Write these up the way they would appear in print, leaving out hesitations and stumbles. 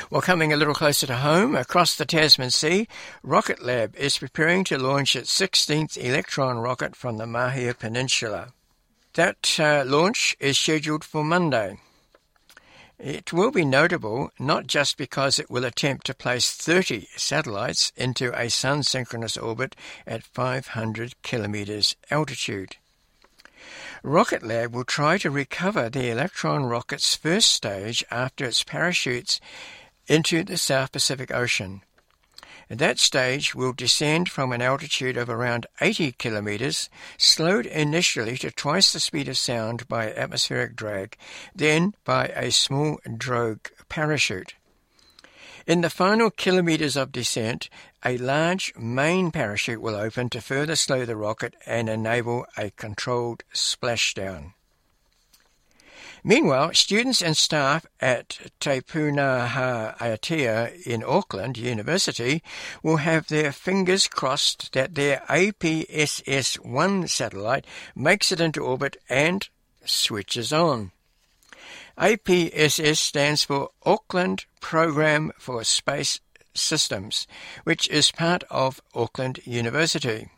Well, coming a little closer to home, across the Tasman Sea, Rocket Lab is preparing to launch its 16th Electron rocket from the Mahia Peninsula. That launch is scheduled for Monday. It will be notable not just because it will attempt to place 30 satellites into a sun-synchronous orbit at 500 kilometres altitude. Rocket Lab will try to recover the Electron rocket's first stage after its parachutes into the South Pacific Ocean. That stage will descend from an altitude of around 80 kilometres, slowed initially to twice the speed of sound by atmospheric drag, then by a small drogue parachute. In the final kilometres of descent, a large main parachute will open to further slow the rocket and enable a controlled splashdown. Meanwhile, students and staff at Te Pūnaha Aotea in Auckland University will have their fingers crossed that their APSS-1 satellite makes it into orbit and switches on. APSS stands for Auckland Program for Space Systems, which is part of Auckland University.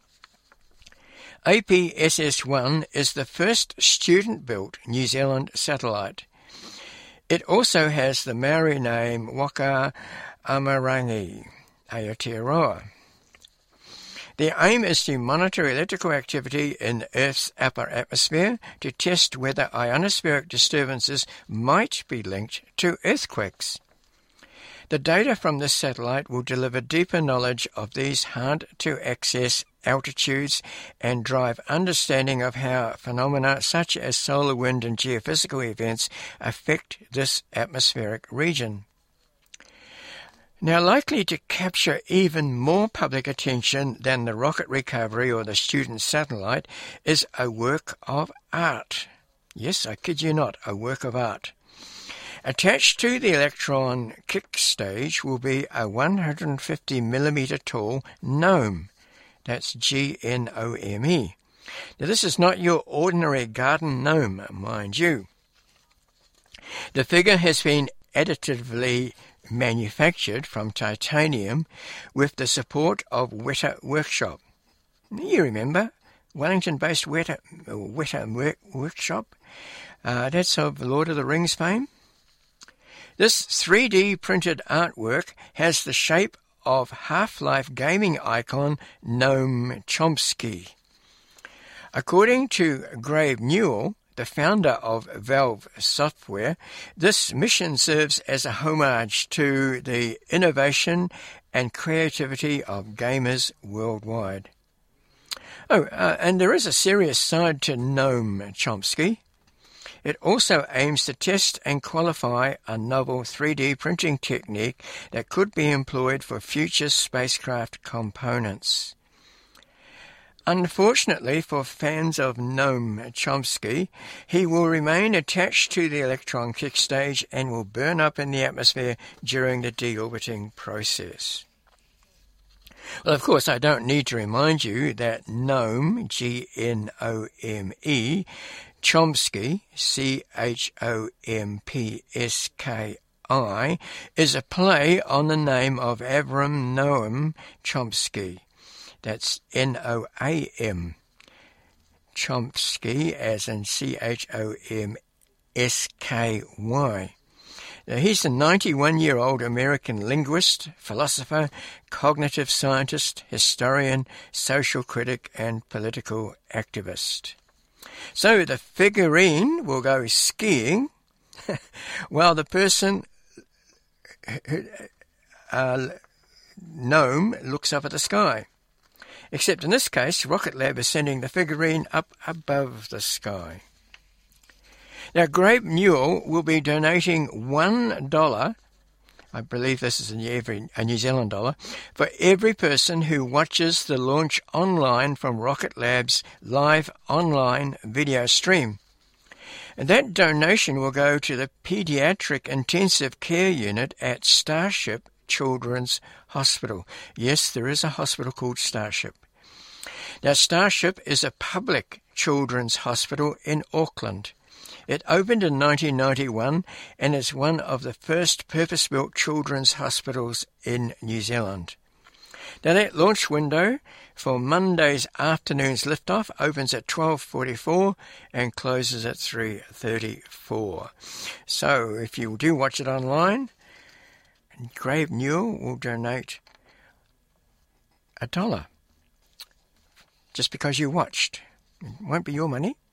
APSS-1 is the first student-built New Zealand satellite. It also has the Maori name Waka Amarangi Aotearoa. The aim is to monitor electrical activity in Earth's upper atmosphere to test whether ionospheric disturbances might be linked to earthquakes. The data from this satellite will deliver deeper knowledge of these hard-to-access altitudes and drive understanding of how phenomena such as solar wind and geophysical events affect this atmospheric region. Now, likely to capture even more public attention than the rocket recovery or the student satellite is a work of art. Yes, I kid you not, a work of art. Attached to the Electron kick stage will be a 150mm tall gnome. That's G-N-O-M-E. Now, this is not your ordinary garden gnome, mind you. The figure has been additively manufactured from titanium with the support of Weta Workshop. You remember, Wellington-based Weta Workshop? That's of Lord of the Rings fame. This 3D printed artwork has the shape of Half-Life gaming icon Noam Chomsky. According to Gabe Newell, the founder of Valve Software, this mission serves as a homage to the innovation and creativity of gamers worldwide. And there is a serious side to Noam Chomsky. It also aims to test and qualify a novel 3D printing technique that could be employed for future spacecraft components. Unfortunately for fans of Noam Chomsky, he will remain attached to the Electron kick stage and will burn up in the atmosphere during the deorbiting process. Well, of course, I don't need to remind you that Gnome, G-N-O-M-E, Chomsky, C-H-O-M-P-S-K-I, is a play on the name of Avram Noam Chomsky. That's N-O-A-M. Chomsky, as in C-H-O-M-S-K-Y. Now, he's a 91-year-old American linguist, philosopher, cognitive scientist, historian, social critic, and political activist. So the figurine will go skiing while the person, gnome, looks up at the sky. Except in this case, Rocket Lab is sending the figurine up above the sky. Now, Gabe Newell will be donating $1, I believe this is a New Zealand dollar, for every person who watches the launch online from Rocket Lab's live online video stream. And that donation will go to the Pediatric Intensive Care Unit at Starship Children's Hospital. Yes, there is a hospital called Starship. Now, Starship is a public children's hospital in Auckland. It opened in 1991 and is one of the first purpose-built children's hospitals in New Zealand. Now that launch window for Monday's afternoon's liftoff opens at 12:44 and closes at 3:34. So if you do watch it online, Grave Newell will donate $1 just because you watched. It won't be your money.